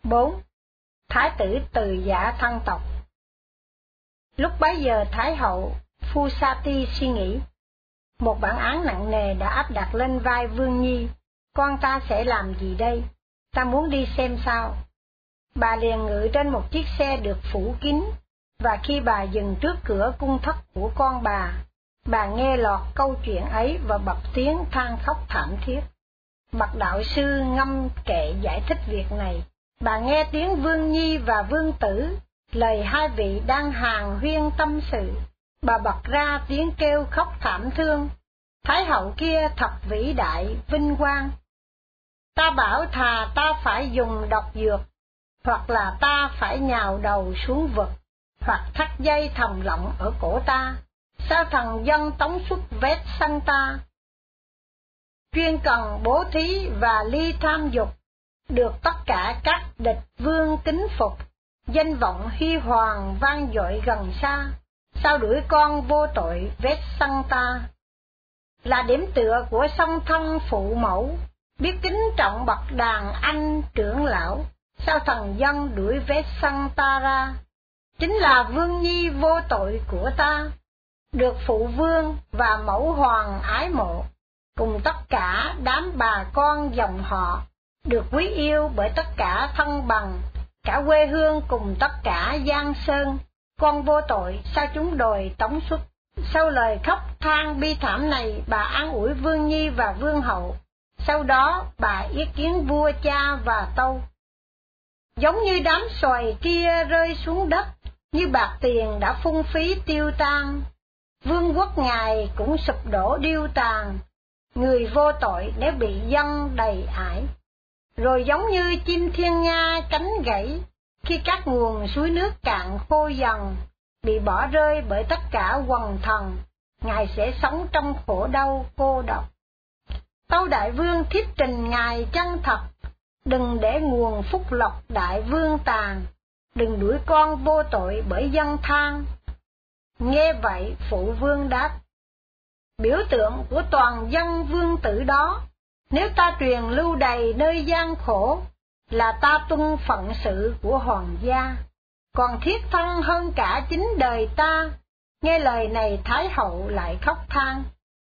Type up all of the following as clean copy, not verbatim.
4. Thái tử từ giả thân tộc. Lúc bấy giờ Thái hậu Phusati suy nghĩ, một bản án nặng nề đã áp đặt lên vai Vương Nhi, con ta sẽ làm gì đây? Ta muốn đi xem sao. Bà liền ngự trên một chiếc xe được phủ kín, và khi bà dừng trước cửa cung thất của con bà nghe lọt câu chuyện ấy và bật tiếng than khóc thảm thiết. Bậc đạo sư ngâm kệ giải thích việc này, bà nghe tiếng Vương Nhi và Vương Tử, lời hai vị đang hàn huyên tâm sự, bà bật ra tiếng kêu khóc thảm thương. Thái hậu kia thật vĩ đại, vinh quang. Ta bảo thà ta phải dùng độc dược, hoặc là ta phải nhào đầu xuống vực, hoặc thắt dây thòng lọng ở cổ ta. Sao thần dân tống xuất vết săn ta? Chuyên cần bố thí và ly tham dục, được tất cả các địch vương kính phục, danh vọng huy hoàng vang dội gần xa. Sao đuổi con vô tội vết săn ta? Là điểm tựa của song thân phụ mẫu, biết kính trọng bậc đàn anh trưởng lão. Sao thần dân đuổi vết săn ta ra? Chính là Vương Nhi vô tội của ta, được phụ vương và mẫu hoàng ái mộ, cùng tất cả đám bà con dòng họ, được quý yêu bởi tất cả thân bằng, cả quê hương cùng tất cả giang sơn. Con vô tội, sao chúng đòi tống xuất? Sau lời khóc than bi thảm này, bà an ủi Vương Nhi và Vương hậu. Sau đó bà ý kiến vua cha và tâu. Giống như đám xoài kia rơi xuống đất, như bạc tiền đã phung phí tiêu tan, vương quốc ngài cũng sụp đổ điêu tàn, người vô tội nếu bị dân đầy ải. Rồi giống như chim thiên nga cánh gãy, khi các nguồn suối nước cạn khô dần, bị bỏ rơi bởi tất cả quần thần, ngài sẽ sống trong khổ đau cô độc. Tâu đại vương thiết trình ngài chân thật, đừng để nguồn phúc lộc đại vương tàn, đừng đuổi con vô tội bởi dân than. Nghe vậy phụ vương đáp, biểu tượng của toàn dân vương tử đó, nếu ta truyền lưu đầy nơi gian khổ, là ta tuân phận sự của hoàng gia, còn thiết thân hơn cả chính đời ta. Nghe lời này Thái hậu lại khóc than.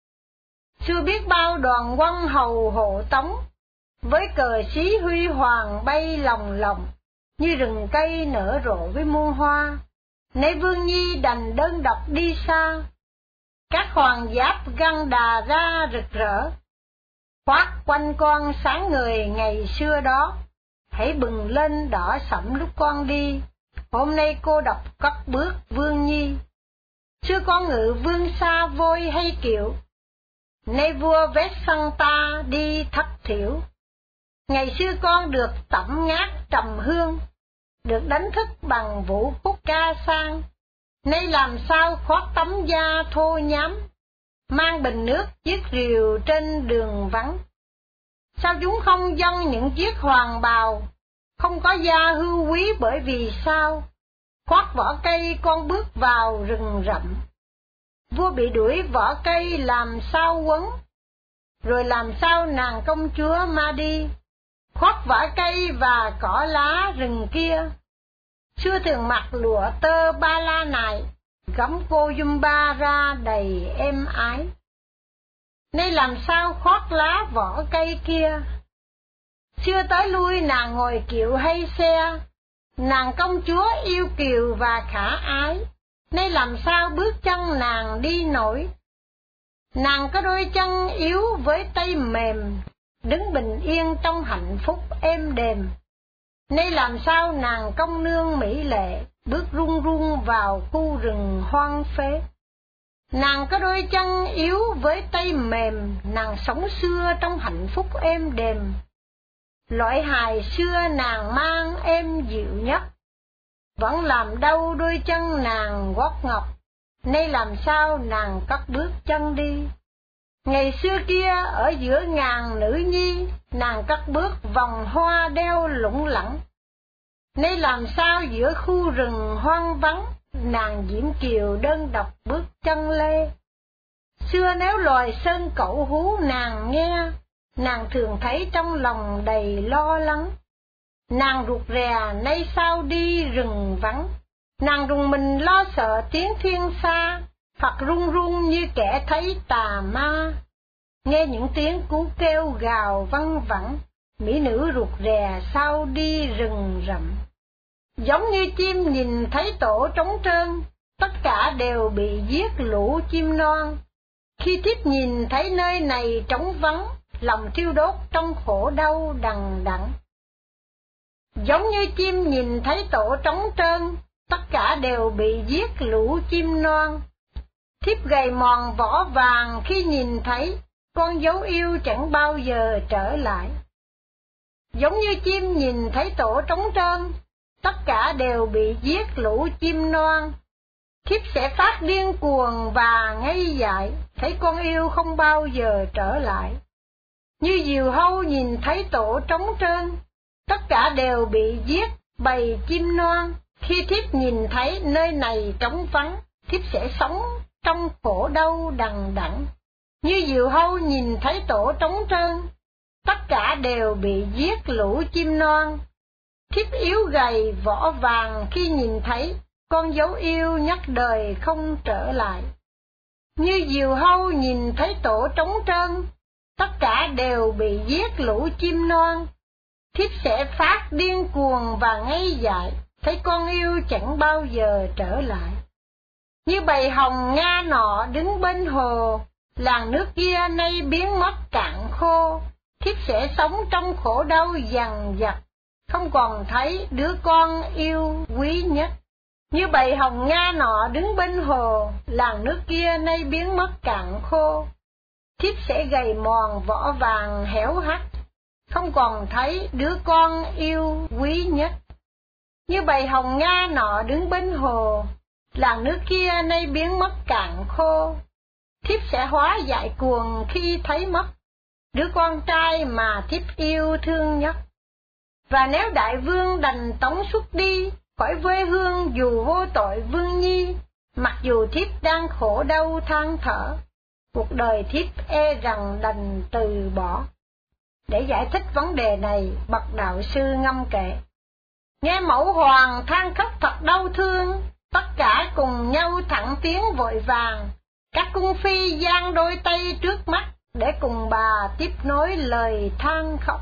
Xưa biết bao đoàn quân hầu hộ tống, với cờ xí huy hoàng bay lồng lồng, như rừng cây nở rộ với muôn hoa. Nay Vương Nhi đành đơn độc đi xa, các hoàng giáp găng đà ra rực rỡ, khoác quanh con sáng người ngày xưa đó. Hãy bừng lên đỏ sẫm lúc con đi, hôm nay cô độc cất bước Vương Nhi. Xưa con ngự vương xa vôi hay kiệu, nay vua vét săn ta đi thất thiểu. Ngày xưa con được tẩm ngát trầm hương, được đánh thức bằng vũ khúc ca sang, nay làm sao khoác tấm da thô nhám, mang bình nước chiếc rìu trên đường vắng. Sao chúng không dâng những chiếc hoàng bào, không có da hưu quý bởi vì sao? Khoác vỏ cây con bước vào rừng rậm, vua bị đuổi vỏ cây làm sao quấn, rồi làm sao nàng công chúa ma đi, khoác vỏ cây và cỏ lá rừng kia. Xưa thường mặc lụa tơ ba la này, gấm cô Jumba ra đầy êm ái, nay làm sao khoác lá vỏ cây kia. Xưa tới lui nàng ngồi kiệu hay xe, nàng công chúa yêu kiều và khả ái, nay làm sao bước chân nàng đi nổi. Nàng có đôi chân yếu với tay mềm, đứng bình yên trong hạnh phúc êm đềm, nay làm sao nàng công nương mỹ lệ, bước run run vào khu rừng hoang phế. Nàng có đôi chân yếu với tay mềm, nàng sống xưa trong hạnh phúc êm đềm. Loại hài xưa nàng mang êm dịu nhất, vẫn làm đau đôi chân nàng gót ngọc, nay làm sao nàng cất bước chân đi. Ngày xưa kia ở giữa ngàn nữ nhi, nàng cất bước vòng hoa đeo lủng lẳng, nay làm sao giữa khu rừng hoang vắng, nàng diễm kiều đơn độc bước chân lê. Xưa nếu loài sơn cẩu hú nàng nghe, nàng thường thấy trong lòng đầy lo lắng, Nàng rụt rè nay sao đi rừng vắng, nàng rùng mình lo sợ tiếng thiên xa, hoặc run run như kẻ thấy tà ma. Nghe những tiếng cú kêu gào văng vẳng, mỹ nữ rụt rè sao đi rừng rậm. Giống như chim nhìn thấy tổ trống trơn, tất cả đều bị giết lũ chim non. Khi thiếp nhìn thấy nơi này trống vắng, lòng thiêu đốt trong khổ đau đằng đẵng. Giống như chim nhìn thấy tổ trống trơn, tất cả đều bị giết lũ chim non. Thiếp gầy mòn vỏ vàng khi nhìn thấy, con dấu yêu chẳng bao giờ trở lại. Giống như chim nhìn thấy tổ trống trơn, tất cả đều bị giết lũ chim non. Thiếp sẽ phát điên cuồng và ngây dại, thấy con yêu không bao giờ trở lại. Như diều hâu nhìn thấy tổ trống trơn, tất cả đều bị giết bầy chim non. Khi thiếp nhìn thấy nơi này trống vắng, thiếp sẽ sống trong khổ đau đằng đẵng. Như diều hâu nhìn thấy tổ trống trơn, tất cả đều bị giết lũ chim non. Thiếp yếu gầy vỏ vàng khi nhìn thấy, con dấu yêu nhắc đời không trở lại. Như diều hâu nhìn thấy tổ trống trơn, tất cả đều bị giết lũ chim non. Thiếp sẽ phát điên cuồng và ngây dại, thấy con yêu chẳng bao giờ trở lại. Như bầy hồng Nga nọ đứng bên hồ, làng nước kia nay biến mất cạn khô. Thiếp sẽ sống trong khổ đau dằn vặt, không còn thấy đứa con yêu quý nhất. Như bầy hồng Nga nọ đứng bên hồ, làng nước kia nay biến mất cạn khô. Thiếp sẽ gầy mòn vỏ vàng héo hắt, không còn thấy đứa con yêu quý nhất. Như bầy hồng Nga nọ đứng bên hồ, làng nước kia nay biến mất cạn khô. Thiếp sẽ hóa dại cuồng khi thấy mất đứa con trai mà thiếp yêu thương nhất. Và nếu đại vương đành tống xuất đi khỏi quê hương dù vô tội vương nhi, mặc dù thiếp đang khổ đau than thở, cuộc đời thiếp e rằng đành từ bỏ. Để giải thích vấn đề này, bậc đạo sư ngâm kệ: nghe mẫu hoàng than khóc thật đau thương, tất cả cùng nhau thẳng tiến vội vàng, các cung phi giang đôi tay trước mắt để cùng bà tiếp nối lời than khóc.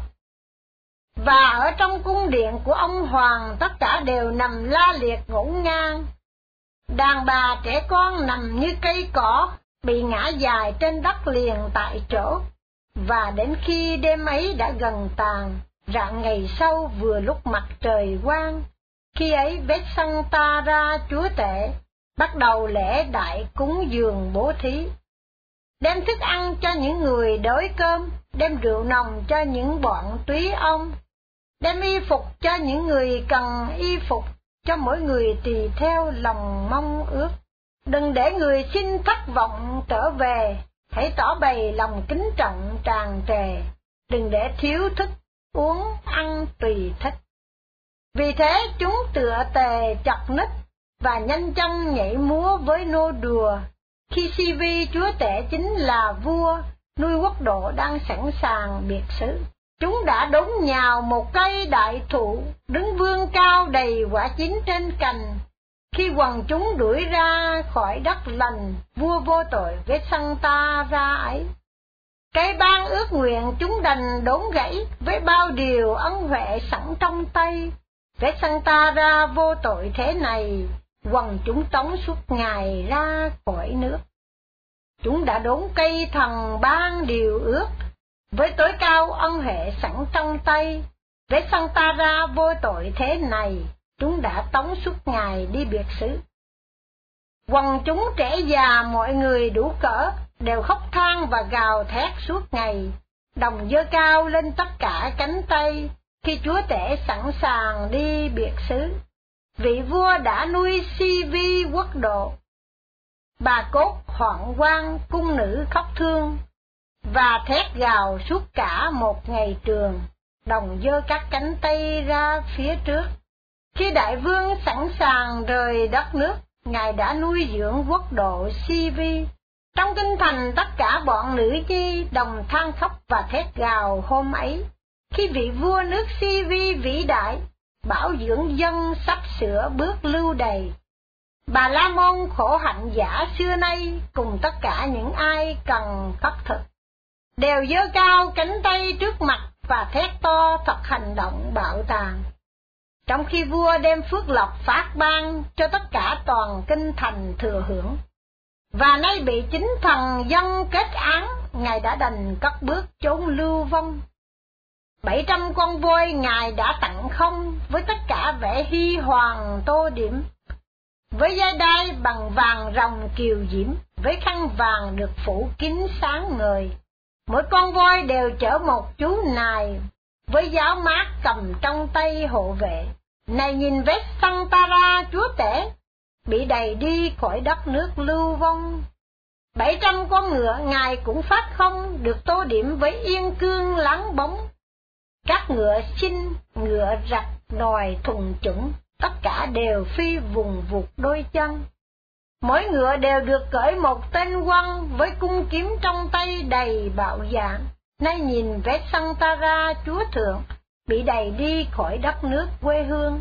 Và ở trong cung điện của ông hoàng, tất cả đều nằm la liệt ngổn ngang. Đàn bà trẻ con nằm như cây cỏ, bị ngã dài trên đất liền tại chỗ. Và đến khi đêm ấy đã gần tàn, rạng ngày sau vừa lúc mặt trời quang, khi ấy Vessantara chúa tể bắt đầu lễ đại cúng dường bố thí, đem thức ăn cho những người đói cơm, đem rượu nồng cho những bọn túy ông, đem y phục cho những người cần y phục, cho mỗi người tùy theo lòng mong ước. Đừng để người xin thất vọng trở về, hãy tỏ bày lòng kính trọng tràn trề, đừng để thiếu thức uống ăn tùy thích. Vì thế chúng tựa tề chặt nít và nhanh chân nhảy múa với nô đùa, khi Sivi chúa tể chính là vua, nuôi quốc độ đang sẵn sàng biệt xứ. Chúng đã đốn nhào một cây đại thụ, đứng vươn cao đầy quả chín trên cành. Khi quần chúng đuổi ra khỏi đất lành, vua vô tội Vessantara ấy. Cây ban ước nguyện chúng đành đốn gãy, với bao điều ân huệ sẵn trong tay. Vessantara vô tội thế này, quần chúng tống suốt ngày ra khỏi nước. Chúng đã đốn cây thần ban điều ước, với tối cao ân huệ sẵn trong tay. Vessantara vô tội thế này, chúng đã tống suốt ngày đi biệt xứ. Quần chúng trẻ già mọi người đủ cỡ, đều khóc than và gào thét suốt ngày, đồng giơ cao lên tất cả cánh tay, khi chúa tể sẵn sàng đi biệt xứ. Vị vua đã nuôi Sivi quốc độ, bà cốt hoạn quan cung nữ khóc thương, và thét gào suốt cả một ngày trường, đồng giơ các cánh tay ra phía trước. Khi đại vương sẵn sàng rời đất nước, ngài đã nuôi dưỡng quốc độ Sivi. Trong kinh thành tất cả bọn nữ nhi đồng than khóc và thét gào hôm ấy. khi vị vua nước Si Vi vĩ đại, bảo dưỡng dân sắp sửa bước lưu đày. Bà La Môn khổ hạnh giả xưa nay, cùng tất cả những ai cần khất thực, đều giơ cao cánh tay trước mặt và thét to thật hành động bạo tàn. Trong khi vua đem phước lộc phát ban cho tất cả toàn kinh thành thừa hưởng, và nay bị chính thần dân kết án, Ngài đã đành cất bước trốn lưu vong. 700 con voi Ngài đã tặng không, với tất cả vẻ huy hoàng tô điểm, với dây đai bằng vàng rồng kiều diễm, với khăn vàng được phủ kín sáng ngời. Mỗi con voi đều chở một chú nài, với giáo mát cầm trong tay hộ vệ. Này nhìn vết Santara chúa tể, bị đày đi khỏi đất nước lưu vong. 700 con ngựa Ngài cũng phát không, được tô điểm với yên cương láng bóng. Các ngựa xinh, ngựa rạch, nòi thùng chủng, tất cả đều phi vùng vụt đôi chân. Mỗi ngựa đều được cởi một tên quân, với cung kiếm trong tay đầy bạo dạn. Nay nhìn vết Santara chúa thượng, bị đày đi khỏi đất nước quê hương.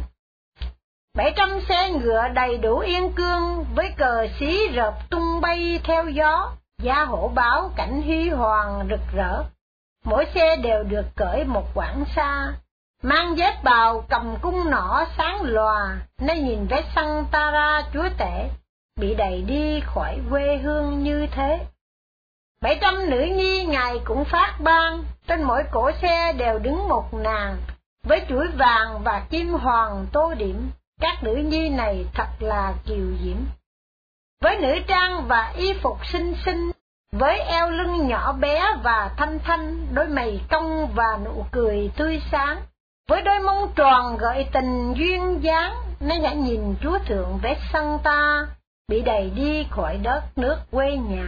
700 xe ngựa đầy đủ yên cương, với cờ xí rợp tung bay theo gió, gia hổ báo cảnh huy hoàng rực rỡ. Mỗi xe đều được cởi một quãng xa, mang vết bào cầm cung nỏ sáng lòa. Nay nhìn vết Santara chúa tể, bị đày đi khỏi quê hương như thế. 700 nữ nhi Ngài cũng phát ban, trên mỗi cổ xe đều đứng một nàng, với chuỗi vàng và kim hoàng tô điểm. Các nữ nhi này thật là kiều diễm, với nữ trang và y phục xinh xinh, với eo lưng nhỏ bé và thanh thanh, đôi mày cong và nụ cười tươi sáng, với đôi mông tròn gợi tình duyên dáng. Nay đã nhìn chúa thượng vết Santa, bị đày đi khỏi đất nước quê nhà.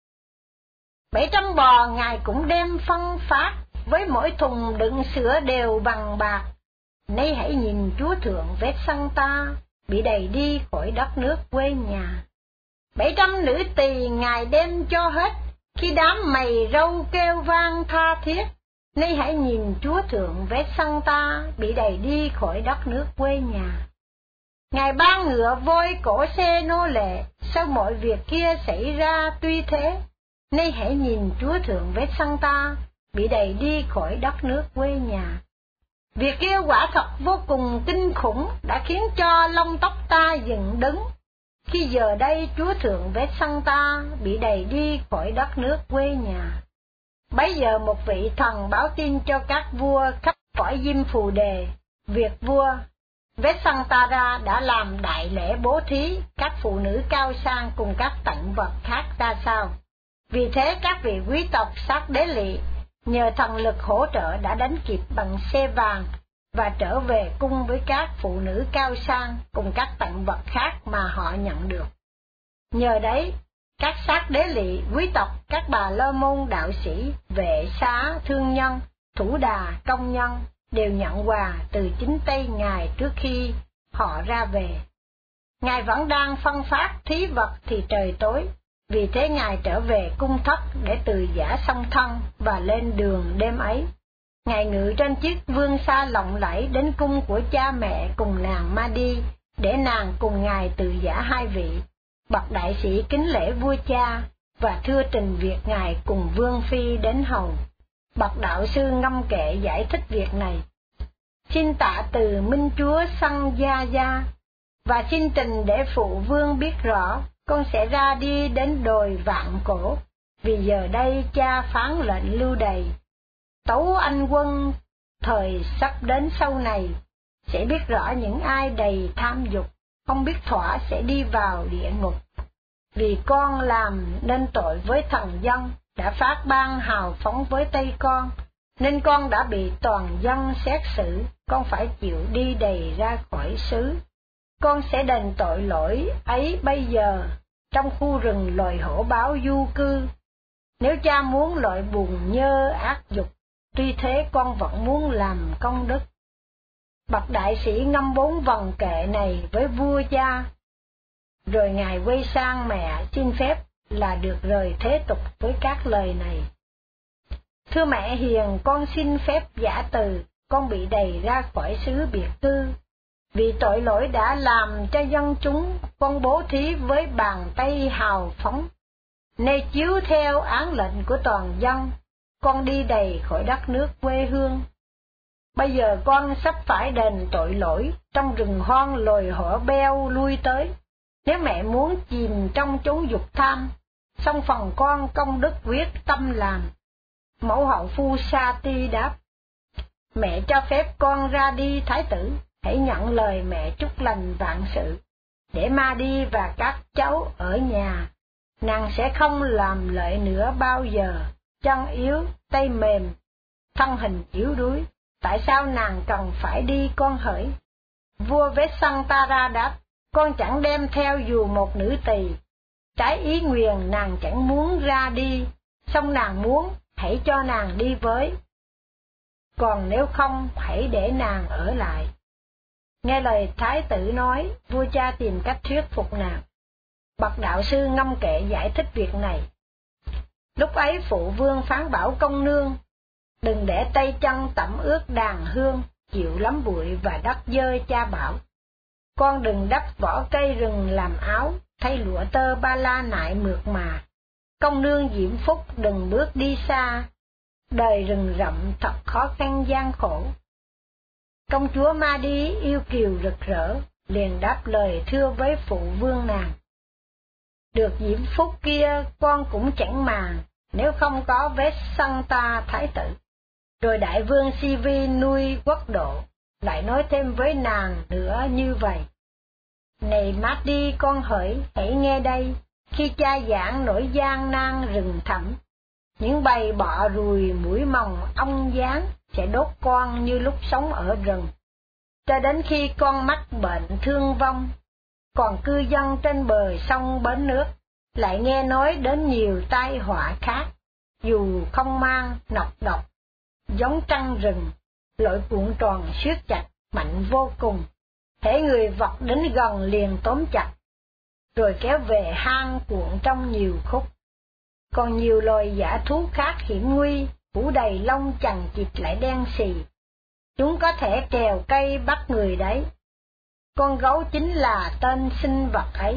700 bò Ngài cũng đem phân phát, với mỗi thùng đựng sữa đều bằng bạc. Nay hãy nhìn chúa thượng vết Santa, bị đày đi khỏi đất nước quê nhà. 700 nữ tỳ Ngài đem cho hết, khi đám mày râu kêu vang tha thiết. Nay hãy nhìn chúa thượng vết Santa, bị đày đi khỏi đất nước quê nhà. Ngài ban ngựa voi cổ xe nô lệ, sau mọi việc kia xảy ra tuy thế. Nay hãy nhìn chúa thượng vết Santa, bị đày đi khỏi đất nước quê nhà. Việc kia quả thật vô cùng kinh khủng, đã khiến cho lông tóc ta dựng đứng. Khi giờ đây chúa thượng vết Santa, bị đày đi khỏi đất nước quê nhà. Bấy giờ một vị thần báo tin cho các vua khắp cõi Diêm Phù Đề, việc vua vết Santara đã làm đại lễ bố thí các phụ nữ cao sang cùng các tặng vật khác ra sao. Vì thế các vị quý tộc Sát Đế Lị nhờ thần lực hỗ trợ đã đánh kịp bằng xe vàng và trở về cung với các phụ nữ cao sang cùng các tặng vật khác mà họ nhận được. Nhờ đấy, các Sát Đế Lị, quý tộc, các bà La Môn đạo sĩ, vệ xá, thương nhân, thủ đà, công nhân đều nhận quà từ chính tay Ngài trước khi họ ra về. Ngài vẫn đang phân phát thí vật thì trời tối, vì thế Ngài trở về cung thất để từ giả song thân và lên đường đêm ấy. Ngài ngự trên chiếc vương xa lộng lẫy đến cung của cha mẹ cùng nàng Ma Đi, để nàng cùng Ngài từ giả hai vị. Bậc đại sĩ kính lễ vua cha và thưa trình việc Ngài cùng vương phi đến hầu. Bậc đạo sư ngâm kệ giải thích việc này. Xin tạ từ Minh Chúa Săng Gia Gia, và xin trình để phụ vương biết rõ, con sẽ ra đi đến đồi Vạn Cổ, vì giờ đây cha phán lệnh lưu đày. Tấu anh quân thời sắp đến sau này, sẽ biết rõ những ai đầy tham dục, không biết thỏa sẽ đi vào địa ngục. Vì con làm nên tội với thần dân, đã phát ban hào phóng với tay con, nên con đã bị toàn dân xét xử, con phải chịu đi đầy ra khỏi xứ. Con sẽ đền tội lỗi ấy bây giờ, trong khu rừng loài hổ báo du cư. Nếu cha muốn loại buồn nhơ ác dục, tuy thế con vẫn muốn làm công đức. Bậc đại sĩ ngâm 4 vần kệ này với vua cha, rồi Ngài quay sang mẹ xin phép là được rời thế tục với các lời này. Thưa mẹ hiền, con xin phép giả từ, con bị đày ra khỏi xứ biệt cư. Vì tội lỗi đã làm cho dân chúng, con bố thí với bàn tay hào phóng. Nay chiếu theo án lệnh của toàn dân, con đi đày khỏi đất nước quê hương. Bây giờ con sắp phải đền tội lỗi, trong rừng hoang lồi hổ beo lui tới. Nếu mẹ muốn chìm trong chốn dục tham, song phần con công đức quyết tâm làm. Mẫu hậu Phusati đáp: Mẹ cho phép con ra đi thái tử, hãy nhận lời mẹ chúc lành vạn sự. Để Madi và các cháu ở nhà, nàng sẽ không làm lợi nữa bao giờ. Chân yếu, tay mềm, thân hình yếu đuối, tại sao nàng cần phải đi con hỡi? Vua Vesantara đáp: Con chẳng đem theo dù một nữ tỳ. Trái ý nguyền nàng chẳng muốn ra đi, song nàng muốn, hãy cho nàng đi với. Còn nếu không, hãy để nàng ở lại. Nghe lời thái tử nói, vua cha tìm cách thuyết phục nàng. Bậc đạo sư ngâm kệ giải thích việc này. Lúc ấy phụ vương phán bảo công nương: Đừng để tay chân tẩm ướt đàn hương, chịu lắm bụi và đất dơ. Cha bảo: Con đừng đắp vỏ cây rừng làm áo, thay lụa tơ ba la nại mượt mà. Công nương diễm phúc đừng bước đi xa, đời rừng rậm thật khó khăn gian khổ. Công chúa Madi yêu kiều rực rỡ, liền đáp lời thưa với phụ vương nàng: Được diễm phúc kia con cũng chẳng màng, nếu không có Vesanta thái tử. Rồi đại vương Sivi nuôi quốc độ, lại nói thêm với nàng nữa như vậy: Này Madi con hỡi, hãy nghe đây, khi cha giảng nỗi gian nan rừng thẳm, những bầy bọ ruồi mũi mòng ong gián sẽ đốt con như lúc sống ở rừng, cho đến khi con mắc bệnh thương vong. Còn cư dân trên bờ sông bến nước lại nghe nói đến nhiều tai họa khác, dù không mang nọc độc, giống trăng rừng, lội cuộn tròn siết chặt mạnh vô cùng, hễ người vật đến gần liền tóm chặt, rồi kéo về hang cuộn trong nhiều khúc. Còn nhiều loài dã thú khác hiểm nguy, phủ đầy lông chằng chịt lại đen xì, chúng có thể trèo cây bắt người đấy. Con gấu chính là tên sinh vật ấy.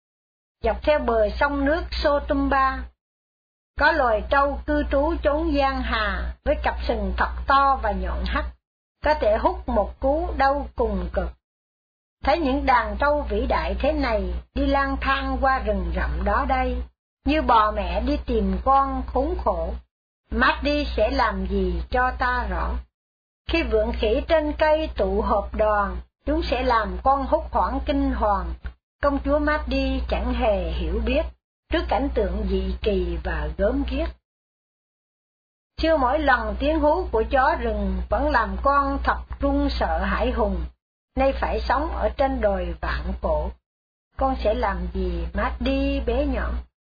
Dọc theo bờ sông nước Sotumba, có loài trâu cư trú chốn giang hà, với cặp sừng thật to và nhọn hắc, có thể hút một cú đau cùng cực. Thấy những đàn trâu vĩ đại thế này đi lang thang qua rừng rậm đó đây, như bò mẹ đi tìm con khốn khổ, Madi sẽ làm gì cho ta rõ. Khi vượn khỉ trên cây tụ họp đoàn, chúng sẽ làm con hốt hoảng kinh hoàng. Công chúa Madi chẳng hề hiểu biết trước cảnh tượng dị kỳ và gớm ghiếc. Chưa mỗi lần tiếng hú của chó rừng vẫn làm con thật run sợ hãi hùng. Nay phải sống ở trên đồi vạn cổ, con sẽ làm gì Madi bé nhỏ?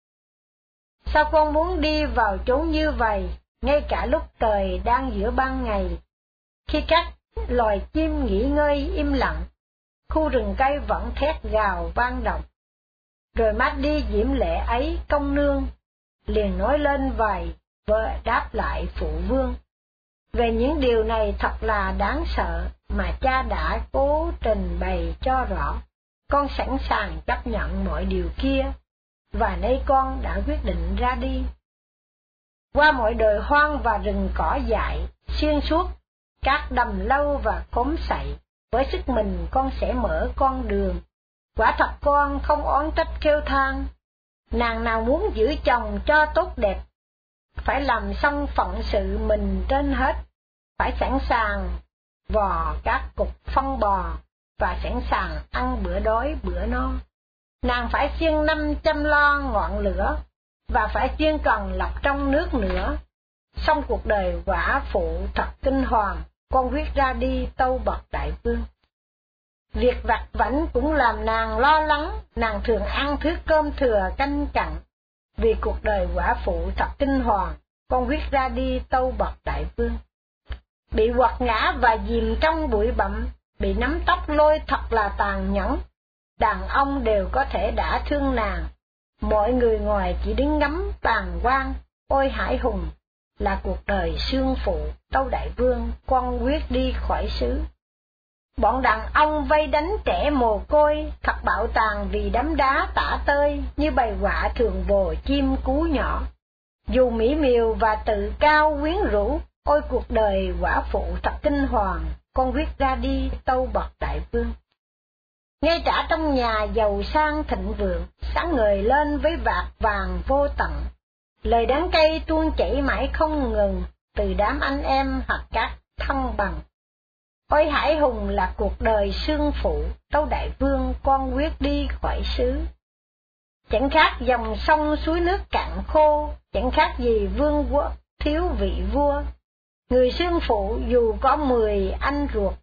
Sao con muốn đi vào chốn như vậy, ngay cả lúc trời đang giữa ban ngày, khi các loài chim nghỉ ngơi im lặng, khu rừng cây vẫn thét gào vang động. Rồi Madi diễm lệ ấy công nương liền nói lên vài vợ đáp lại phụ vương. Về những điều này thật là đáng sợ mà cha đã cố trình bày cho rõ. Con sẵn sàng chấp nhận mọi điều kia, và nay con đã quyết định ra đi. Qua mọi đồi hoang và rừng cỏ dại, xuyên suốt các đầm lâu và khóm sậy, với sức mình con sẽ mở con đường. Quả thật con không oán trách kêu than. Nàng nào muốn giữ chồng cho tốt đẹp, phải làm xong phận sự mình trên hết, phải sẵn sàng vò các cục phân bò, và sẵn sàng ăn bữa đói bữa no. Nàng phải siêng năm chăm lo ngọn lửa, và phải chuyên cần lọc trong nước nữa. Xong cuộc đời quả phụ thật kinh hoàng, con quyết ra đi tâu bậc đại vương. Việc vặt vãnh cũng làm nàng lo lắng, nàng thường ăn thứ cơm thừa canh cặn. Vì cuộc đời quả phụ thật kinh hoàng, con quyết ra đi tâu bậc đại vương. Bị quật ngã và dìm trong bụi bặm, bị nắm tóc lôi thật là tàn nhẫn. Đàn ông đều có thể đã thương nàng, mọi người ngoài chỉ đứng ngắm bàng quan. Ôi hải hùng, là cuộc đời xương phụ, Tâu Đại Vương, con quyết đi khỏi xứ. Bọn đàn ông vây đánh trẻ mồ côi, thật bạo tàn vì đấm đá tả tơi, như bầy quạ thường vồ chim cú nhỏ. Dù mỹ miều và tự cao quyến rũ, ôi cuộc đời quả phụ thật kinh hoàng, con quyết ra đi, tâu bậc Đại Vương. Ngay trả trong nhà giàu sang thịnh vượng, sáng ngời lên với vạt vàng vô tận. Lời đắng cay tuôn chảy mãi không ngừng, từ đám anh em hoặc các thân bằng. Ôi hải hùng là cuộc đời xương phụ, Tâu Đại Vương, con quyết đi khỏi xứ. Chẳng khác dòng sông suối nước cạn khô, chẳng khác gì vương quốc thiếu vị vua. Người xương phụ dù có 10 anh ruột,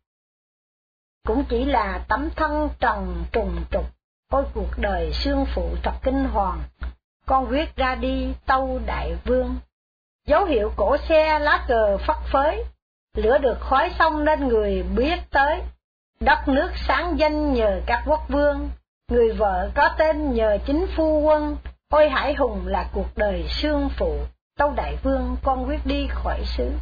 cũng chỉ là tấm thân trần trùng trục. Ôi cuộc đời xương phụ thật kinh hoàng, con quyết ra đi, Tâu Đại Vương. Dấu hiệu cổ xe lá cờ phất phới, lửa được khói xong nên người biết tới. Đất nước sáng danh nhờ các quốc vương, người vợ có tên nhờ chính phu quân. Ôi hải hùng là cuộc đời xương phụ, Tâu Đại Vương, con quyết đi khỏi xứ.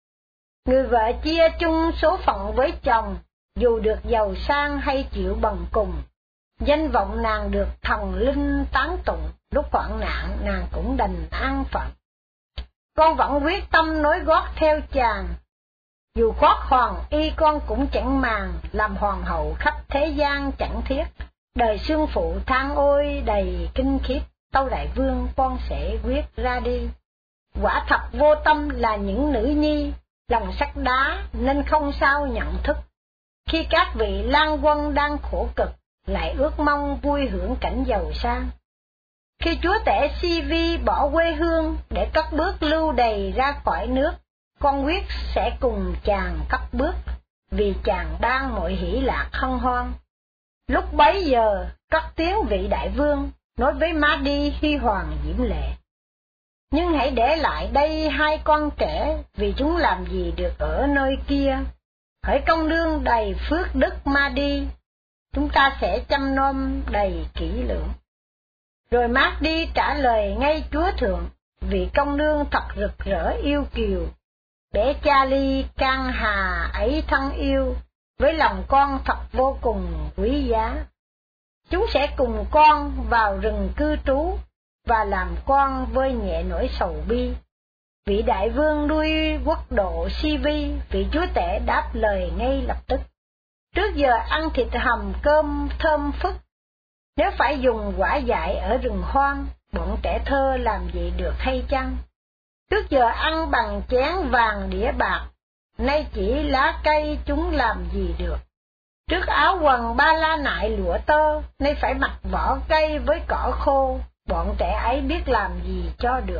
Người vợ chia chung số phận với chồng, dù được giàu sang hay chịu bần cùng. Danh vọng nàng được thần linh tán tụng, lúc hoạn nạn nàng cũng đành an phận. Con vẫn quyết tâm nối gót theo chàng, dù khoác hoàng y con cũng chẳng màng, làm hoàng hậu khắp thế gian chẳng thiết. Đời xương phụ than ôi đầy kinh khiếp, Tâu Đại Vương, con sẽ quyết ra đi. Quả thật vô tâm là những nữ nhi, lòng sắt đá nên không sao nhận thức. Khi các vị lang quân đang khổ cực, lại ước mong vui hưởng cảnh giàu sang. Khi chúa tể Si Vi bỏ quê hương để cất bước lưu đày ra khỏi nước, con quyết sẽ cùng chàng cất bước, vì chàng ban mọi hỷ lạc hân hoan. Lúc bấy giờ, cất tiếng vị đại vương, nói với Mahdi Hy Hoàng diễm lệ. Nhưng hãy để lại đây 2 con trẻ, vì chúng làm gì được ở nơi kia. Hỡi công nương đầy phước đức Mahdi, chúng ta sẽ chăm nom đầy kỹ lưỡng. Rồi Mahdi trả lời ngay chúa thượng, vì công nương thật rực rỡ yêu kiều. Bé Charlie can hà ấy thân yêu, với lòng con thật vô cùng quý giá. Chúng sẽ cùng con vào rừng cư trú, và làm con vơi nhẹ nỗi sầu bi. Vị đại vương nuôi quốc độ Si Vi, vị chúa tể đáp lời ngay lập tức. Trước giờ ăn thịt hầm cơm thơm phức, nếu phải dùng quả dại ở rừng hoang, bọn trẻ thơ làm gì được hay chăng? Trước giờ ăn bằng chén vàng đĩa bạc, nay chỉ lá cây chúng làm gì được? Trước áo quần ba la nại lụa tơ, nay phải mặc vỏ cây với cỏ khô, bọn trẻ ấy biết làm gì cho được.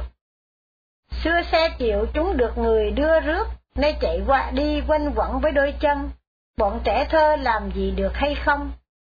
Xưa xe kiệu chúng được người đưa rước, nay chạy qua đi quanh quẩn với đôi chân, bọn trẻ thơ làm gì được hay không?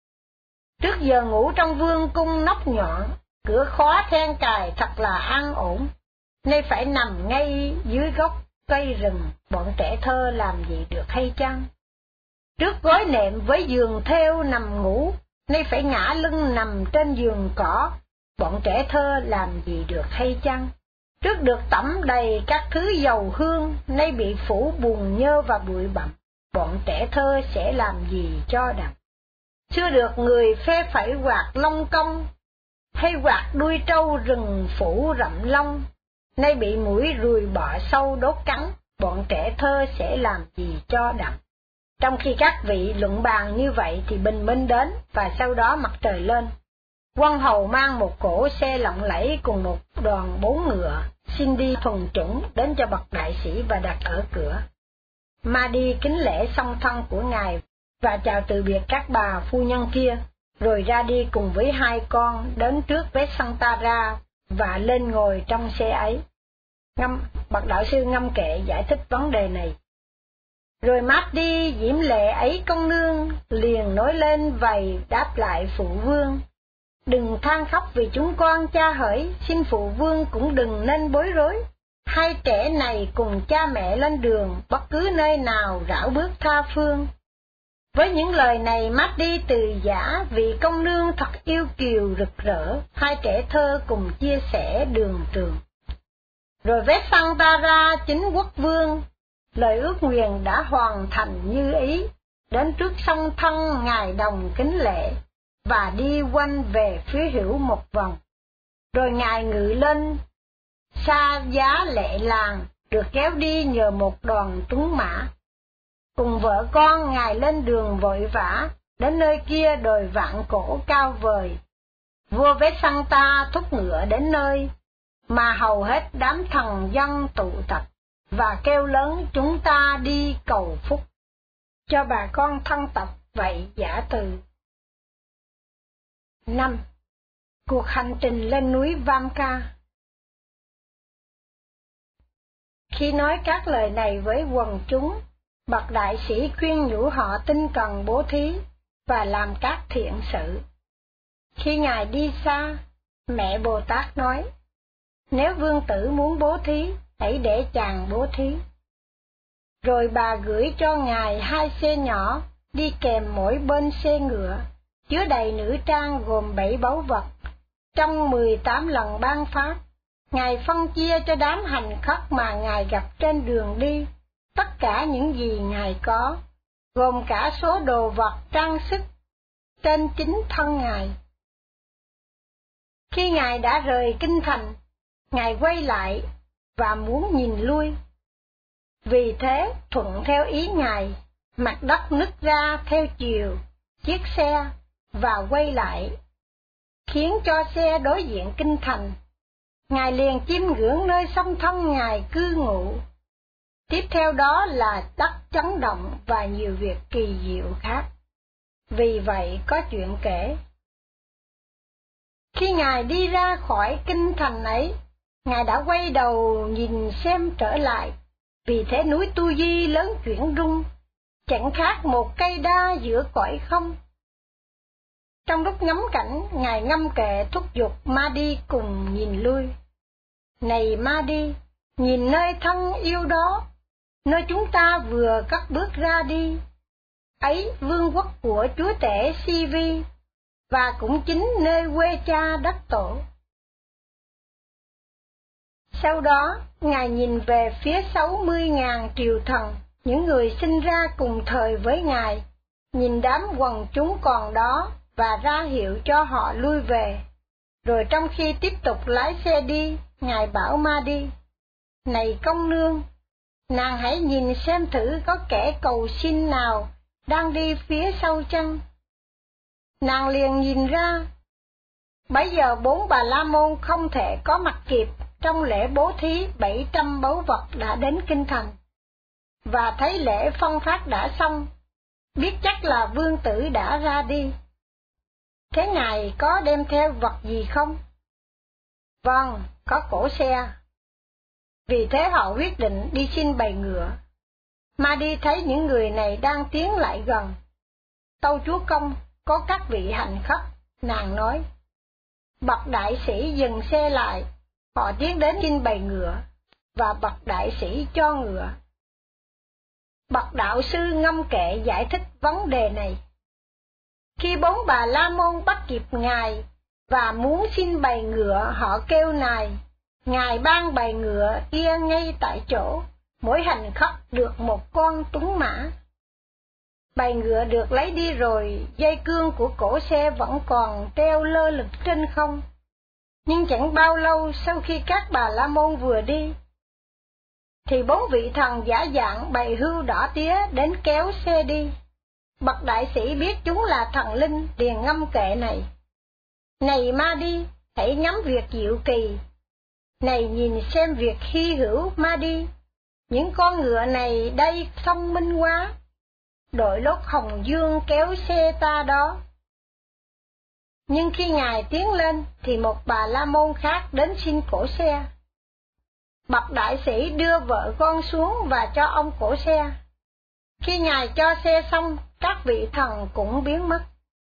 Trước giờ ngủ trong vương cung nóc nhọn, cửa khóa then cài thật là an ổn, nay phải nằm ngay dưới gốc cây rừng, bọn trẻ thơ làm gì được hay chăng? Trước gối nệm với giường thêu nằm ngủ, nay phải ngã lưng nằm trên giường cỏ, bọn trẻ thơ làm gì được hay chăng? Trước được tẩm đầy các thứ dầu hương, nay bị phủ bùn nhơ và bụi bặm, bọn trẻ thơ sẽ làm gì cho đặng? Xưa được người phê phẩy quạt lông công, hay quạt đuôi trâu rừng phủ rậm lông, nay bị muỗi ruồi bọ sâu đốt cắn, bọn trẻ thơ sẽ làm gì cho đặng? Trong khi các vị luận bàn như vậy thì bình minh đến, và sau đó mặt trời lên. Quân hầu mang một cỗ xe lộng lẫy cùng một đoàn 4 ngựa, xin đi thuần chủng đến cho bậc đại sĩ và đặt ở cửa. Mahdi kính lễ song thân của ngài và chào từ biệt các bà phu nhân kia, rồi ra đi cùng với 2 con đến trước Vesantara và lên ngồi trong xe ấy. Bậc đạo sư ngâm kệ giải thích vấn đề này. Rồi Mahdi diễm lệ ấy công nương liền nói lên vầy đáp lại phụ vương. Đừng than khóc vì chúng con cha hỡi, xin phụ vương cũng đừng nên bối rối. 2 trẻ này cùng cha mẹ lên đường, bất cứ nơi nào rảo bước tha phương. Với những lời này Mahdi từ giả, vì công nương thật yêu kiều rực rỡ, 2 trẻ thơ cùng chia sẻ đường trường. Rồi Vessantara ra chính quốc vương, lời ước nguyền đã hoàn thành như ý, đến trước song thân ngài đồng kính lễ, và đi quanh về phía hữu một vòng. Rồi ngài ngự lên xa giá lệ làng, được kéo đi nhờ một đoàn tuấn mã. Cùng vợ con ngài lên đường vội vã, đến nơi kia đồi vạn cổ cao vời. Vua Vessanta thúc ngựa đến nơi, mà hầu hết đám thần dân tụ tập, và kêu lớn chúng ta đi cầu phúc cho bà con thân tộc vậy giả từ. 5. Cuộc hành trình lên núi Vamka. Khi nói các lời này với quần chúng, bậc đại sĩ khuyên nhủ họ tinh cần bố thí và làm các thiện sự. Khi ngài đi xa, mẹ Bồ Tát nói: nếu vương tử muốn bố thí, hãy để chàng bố thí. Rồi bà gửi cho ngài 2 xe nhỏ, đi kèm mỗi bên xe ngựa, chứa đầy nữ trang gồm 7 báu vật. Trong 18 lần ban phát, ngài phân chia cho đám hành khất mà ngài gặp trên đường đi tất cả những gì ngài có, gồm cả số đồ vật trang sức trên chính thân ngài. Khi ngài đã rời kinh thành, ngài quay lại và muốn nhìn lui. Vì thế, thuận theo ý ngài, mặt đất nứt ra theo chiều chiếc xe và quay lại, khiến cho xe đối diện kinh thành. Ngài liền chiêm ngưỡng nơi song thân ngài cư ngụ. Tiếp theo đó là đất chấn động và nhiều việc kỳ diệu khác. Vì vậy có chuyện kể. Khi ngài đi ra khỏi kinh thành ấy, ngài đã quay đầu nhìn xem trở lại. Vì thế núi Tu Di lớn chuyển rung, chẳng khác một cây đa giữa cõi không. Trong lúc ngắm cảnh, ngài ngâm kệ thúc giục Ma Đi cùng nhìn lui. Này Ma Đi, nhìn nơi thân yêu đó, nơi chúng ta vừa cất bước ra đi. Ấy vương quốc của chúa tể Si Vi, và cũng chính nơi quê cha đất tổ. Sau đó, ngài nhìn về phía 60.000 triều thần, những người sinh ra cùng thời với ngài, nhìn đám quần chúng còn đó và ra hiệu cho họ lui về. Rồi trong khi tiếp tục lái xe đi, ngài bảo Ma Đi: này công nương, nàng hãy nhìn xem thử có kẻ cầu xin nào đang đi phía sau chăng. Nàng liền nhìn ra. Bấy giờ 4 Bà La Môn không thể có mặt kịp trong lễ bố thí 700 báu vật đã đến kinh thành, và thấy lễ phân phát đã xong, biết chắc là vương tử đã ra đi. Thế ngài có đem theo vật gì không? Vâng, có cỗ xe. Vì thế họ quyết định đi xin bày ngựa. Ma Đi thấy những người này đang tiến lại gần. Tâu chúa công, có các vị hành khất, nàng nói. Bậc đại sĩ dừng xe lại, họ tiến đến xin bày ngựa, và bậc đại sĩ cho ngựa. Bậc đạo sư ngâm kệ giải thích vấn đề này. Khi 4 Bà La Môn bắt kịp ngài và muốn xin bày ngựa, họ kêu nài. Ngài ban bày ngựa kia ngay tại chỗ, mỗi hành khất được một con tuấn mã. Bày ngựa được lấy đi rồi, dây cương của cỗ xe vẫn còn treo lơ lửng trên không. Nhưng chẳng bao lâu sau khi các Bà La Môn vừa đi, thì 4 vị thần giả dạng bày hươu đỏ tía đến kéo xe đi. Bậc đại sĩ biết chúng là thần linh, liền ngâm kệ này. Này Ma Đi, hãy ngắm việc diệu kỳ. Này nhìn xem việc hy hữu Ma Đi. Những con ngựa này đây thông minh quá. Đội lốt hồng dương kéo xe ta đó. Nhưng khi ngài tiến lên thì một Bà La Môn khác đến xin cổ xe. Bậc đại sĩ đưa vợ con xuống và cho ông cổ xe. Khi ngài cho xe xong, các vị thần cũng biến mất.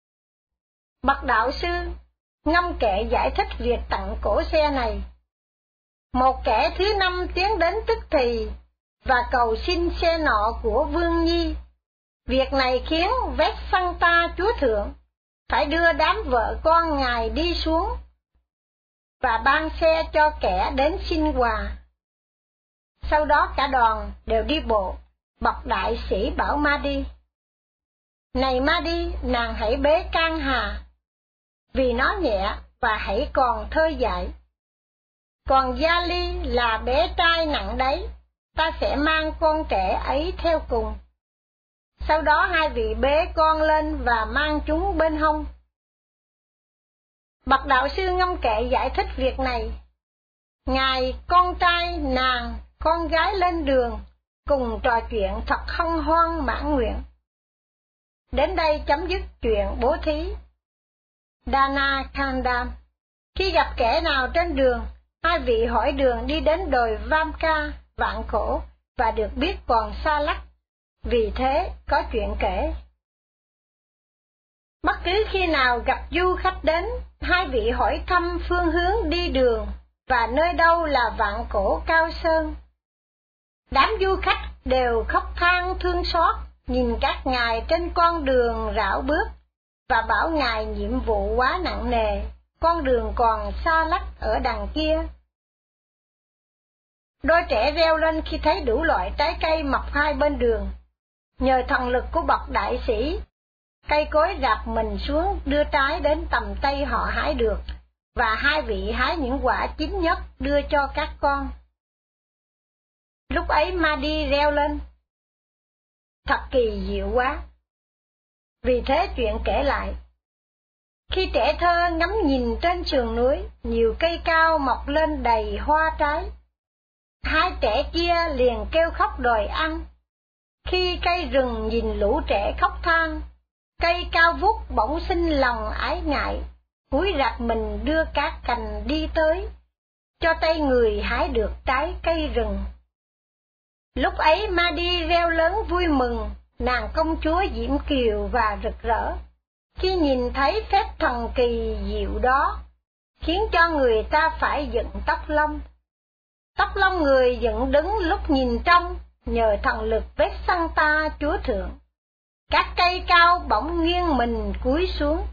Bậc đạo sư ngâm kệ giải thích việc tặng cổ xe này. Một kẻ thứ 5 tiến đến tức thì và cầu xin xe nọ của Vương Nhi. Việc này khiến Vessanta chúa thượng phải đưa đám vợ con ngài đi xuống và ban xe cho kẻ đến xin quà. Sau đó cả đoàn đều đi bộ. Bậc đại sĩ bảo Ma-đi: "Này Ma-đi, nàng hãy bế can hà, vì nó nhẹ và hãy còn thơ dại. Còn Gia Ly là bé trai nặng đấy, ta sẽ mang con trẻ ấy theo cùng." Sau đó hai vị bế con lên và mang chúng bên hông. Bậc đạo sư Ngâm Kệ giải thích việc này: "Ngài, con trai, nàng, con gái lên đường, cùng trò chuyện thật hân hoan mãn nguyện." Đến đây chấm dứt chuyện bố thí Dana Khandam. Khi gặp kẻ nào trên đường, hai vị hỏi đường đi đến đồi Vamka, vạn khổ, và được biết còn xa lắc, vì thế có chuyện kể. Bất cứ khi nào gặp du khách đến, hai vị hỏi thăm phương hướng đi đường và nơi đâu là vạn cổ cao sơn. Đám du khách đều khóc than thương xót, nhìn các ngài trên con đường rảo bước, và bảo ngài nhiệm vụ quá nặng nề, con đường còn xa lắc ở đằng kia. Đôi trẻ reo lên khi thấy đủ loại trái cây mọc hai bên đường. Nhờ thần lực của bậc đại sĩ, cây cối rạp mình xuống đưa trái đến tầm tay họ hái được, và hai vị hái những quả chín nhất đưa cho các con. Lúc ấy Ma-đi reo lên: "Thật kỳ diệu quá!" Vì thế chuyện kể lại: khi trẻ thơ ngắm nhìn trên sườn núi, nhiều cây cao mọc lên đầy hoa trái. Hai trẻ kia liền kêu khóc đòi ăn. Khi cây rừng nhìn lũ trẻ khóc than, cây cao vút bỗng sinh lòng ái ngại, cúi rạp mình đưa các cành đi tới, cho tay người hái được trái cây rừng. Lúc ấy Ma-đi reo lớn vui mừng, nàng công chúa diễm kiều và rực rỡ, khi nhìn thấy phép thần kỳ diệu đó, khiến cho người ta phải dựng tóc lông. Tóc lông người dựng đứng lúc nhìn trông, nhờ thần lực Vessanta chúa thượng. Các cây cao bỗng nghiêng mình cúi xuống.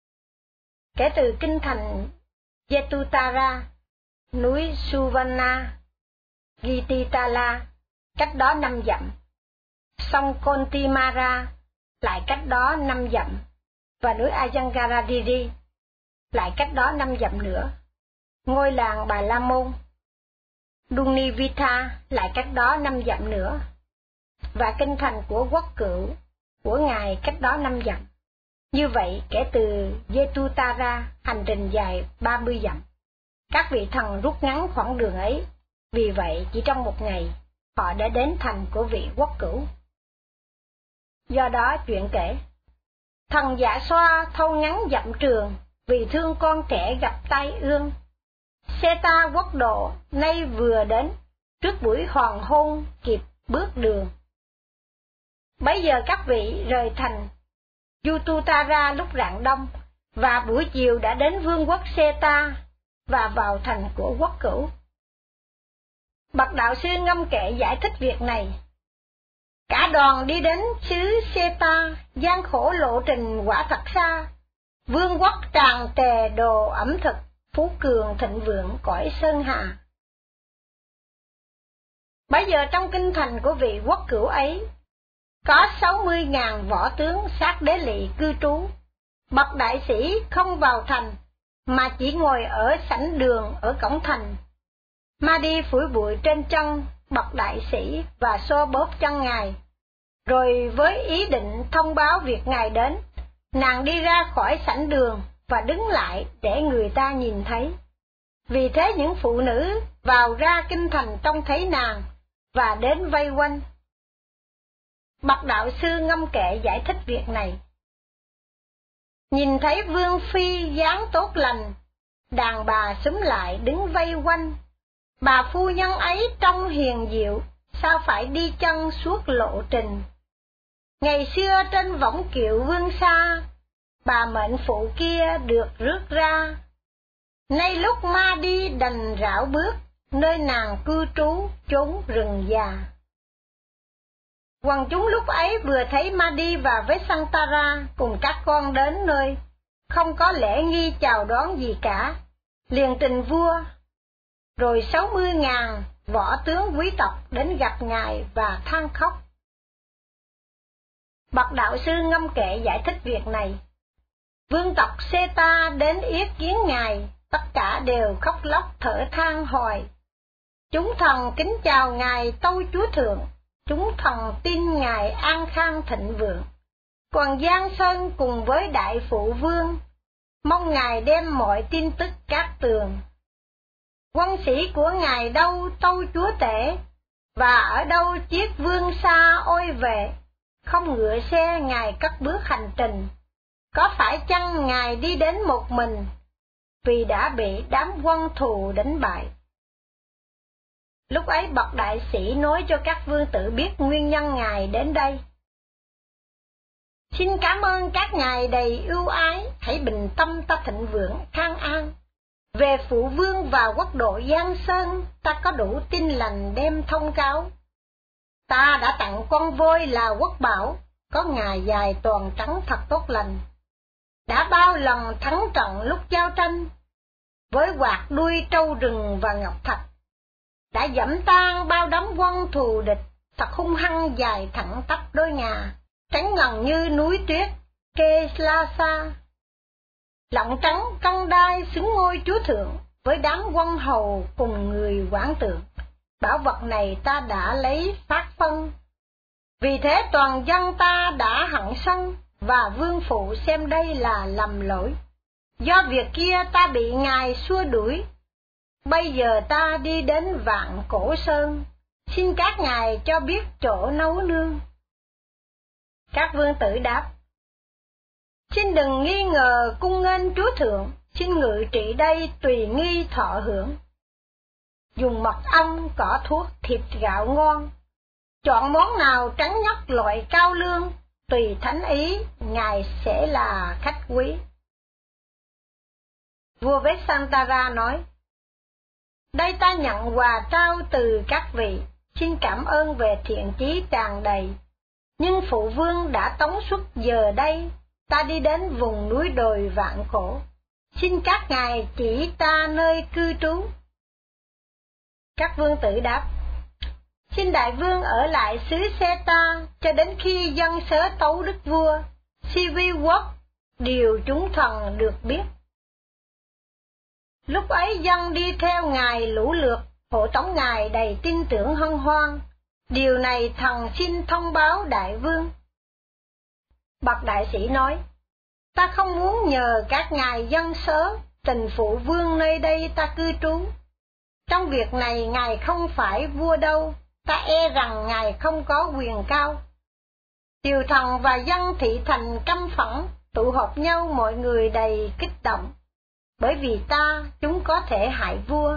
Kể từ kinh thành Jetutara, núi Suvarna, Gititala, cách đó 5 dặm, sông Kontimara, lại cách đó 5 dặm, và núi Ayangaradiri, lại cách đó 5 dặm nữa. Ngôi làng Bà La Môn, Dunivita, lại cách đó 5 dặm nữa, và kinh thành của quốc cựu của ngài cách đó 5 dặm. Như vậy, kể từ Jetutara, hành trình dài 30 dặm. Các vị thần rút ngắn khoảng đường ấy, vì vậy chỉ trong một ngày, họ đã đến thành của vị quốc cửu. Do đó chuyện kể: thần Dạ Xoa thâu ngắn dặm trường, vì thương con trẻ gặp tai ương. Seta quốc độ nay vừa đến, trước buổi hoàng hôn kịp bước đường. Bấy giờ các vị rời thành Jututara lúc rạng đông, và buổi chiều đã đến vương quốc Seta và vào thành của quốc cửu. Bậc đạo sư Ngâm Kệ giải thích việc này: cả đoàn đi đến xứ Seta, gian khổ lộ trình quả thật xa. Vương quốc tràn trề đồ ẩm thực, phú cường thịnh vượng cõi sơn hà. Bấy giờ trong kinh thành của vị quốc cửu ấy, có 60.000 võ tướng sát đế lỵ cư trú. Bậc đại sĩ không vào thành, mà chỉ ngồi ở sảnh đường ở cổng thành. Ma-đi phủi bụi trên chân bậc đại sĩ và xô bóp chân ngài. Rồi với ý định thông báo việc ngài đến, nàng đi ra khỏi sảnh đường và đứng lại để người ta nhìn thấy. Vì thế những phụ nữ vào ra kinh thành trông thấy nàng và đến vây quanh. Bậc đạo sư Ngâm Kệ giải thích việc này: nhìn thấy vương phi dáng tốt lành, đàn bà xúm lại đứng vây quanh. Bà phu nhân ấy trông hiền diệu, sao phải đi chân suốt lộ trình. Ngày xưa trên võng kiệu vương xa, bà mệnh phụ kia được rước ra. Nay lúc Ma-đi đành rảo bước, nơi nàng cư trú chốn rừng già. Quần chúng lúc ấy vừa thấy Ma-đi và Vessantara cùng các con đến nơi, không có lễ nghi chào đón gì cả, liền trình vua. Rồi 60.000 võ tướng quý tộc đến gặp Ngài và than khóc. Bậc đạo sư ngâm kệ giải thích việc này. Vương tộc Seta đến yết kiến Ngài, tất cả đều khóc lóc thở than hoài. Chúng thần kính chào Ngài Tâu Chúa Thượng, chúng thần tin Ngài an khang thịnh vượng. Còn Giang Sơn cùng với Đại Phụ Vương, mong Ngài đem mọi tin tức cát tường. Quân sĩ của Ngài đâu Tâu Chúa Tể, và ở đâu chiếc vương xa ôi về, không ngựa xe Ngài cất bước hành trình. Có phải chăng Ngài đi đến một mình, vì đã bị đám quân thù đánh bại? Lúc ấy bậc đại sĩ nói cho các vương tử biết nguyên nhân Ngài đến đây. Xin cảm ơn các ngài đầy ưu ái, hãy bình tâm ta thịnh vượng, khang an. Về Phụ Vương và quốc độ Giang Sơn, ta có đủ tin lành đem thông cáo. Ta đã tặng con voi là quốc bảo, có ngài dài toàn trắng thật tốt lành. Đã bao lần thắng trận lúc giao tranh, với quạt đuôi trâu rừng và ngọc thạch. Đã dẫm tan bao đám quân thù địch, thật hung hăng dài thẳng tắp đôi ngà, trắng ngần như núi tuyết, kê la sa. Lọng trắng căng đai xứng ngôi chúa thượng, với đám quân hầu cùng người quản tượng. Bảo vật này ta đã lấy phát phân, vì thế toàn dân ta đã hận sân, và vương phụ xem đây là lầm lỗi. Do việc kia ta bị ngài xua đuổi, bây giờ ta đi đến Vạn Cổ Sơn, xin các ngài cho biết chỗ nấu nương. Các vương tử đáp: Xin đừng nghi ngờ cung nghênh chúa thượng, xin ngự trị đây tùy nghi thọ hưởng. Dùng mật ong, cỏ thuốc, thịt gạo ngon, chọn món nào trắng nhất loại cao lương, tùy thánh ý, ngài sẽ là khách quý. Vua Vessantara nói: Đây ta nhận quà trao từ các vị, xin cảm ơn về thiện chí tràn đầy. Nhưng Phụ Vương đã tống xuất giờ đây, ta đi đến vùng núi đồi Vạn Cổ, xin các ngài chỉ ta nơi cư trú. Các vương tử đáp: Xin đại vương ở lại xứ Seta cho đến khi dân sớ tấu đức vua Sivi quốc điều chúng thần được biết. Lúc ấy dân đi theo ngài lũ lượt, hộ tống ngài đầy tin tưởng hân hoan. Điều này thần xin thông báo đại vương. Bậc đại sĩ nói: Ta không muốn nhờ các ngài dân sớ, tình Phụ Vương nơi đây ta cư trú. Trong việc này ngài không phải vua đâu, ta e rằng ngài không có quyền cao. Triều thần và dân thị thành căm phẫn, tụ họp nhau mọi người đầy kích động, bởi vì chúng có thể hại vua.